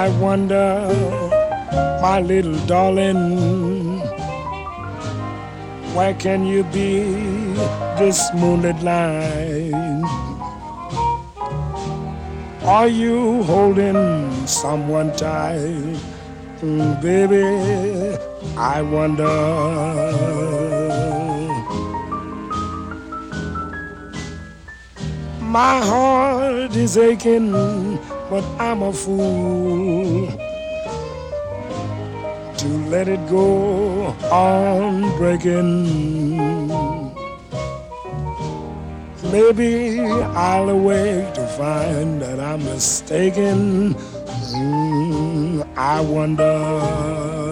I wonder, my little darling, where can you be this moonlit night? Are you holding someone tight? Baby, I wonder. My heart is aching, but I'm a fool to let it go on breaking. Maybe I'll awake to find that I'm mistaken. I wonder.